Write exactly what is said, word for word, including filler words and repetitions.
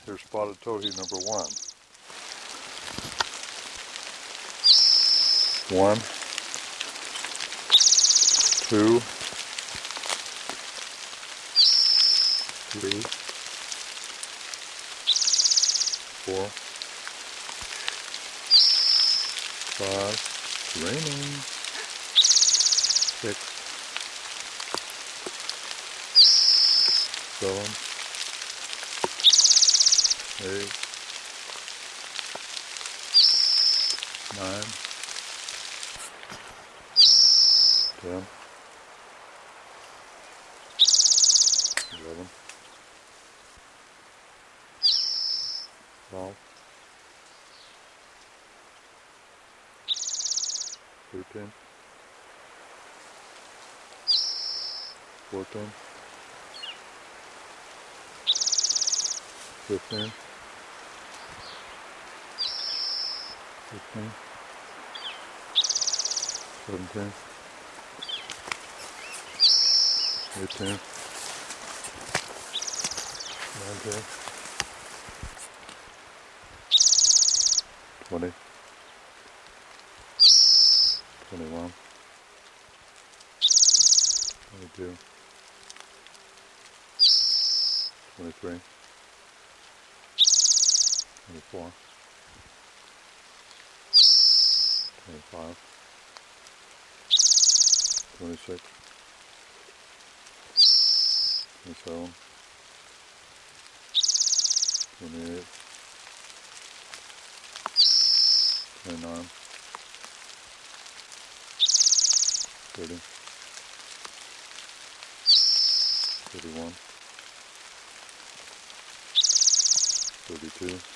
Here's spotted towhee number one. One, two, three, four, five, raining, six, seven, eight, nine, ten, eleven, twelve, thirteen, fourteen, fifteen, sixteen, seventeen, eighteen, nineteen, twenty, twenty-one, twenty-two, twenty-three, twenty-four, twenty-five, twenty-six, twenty-seven, twenty-eight, twenty-nine, thirty, thirty-one, thirty-two,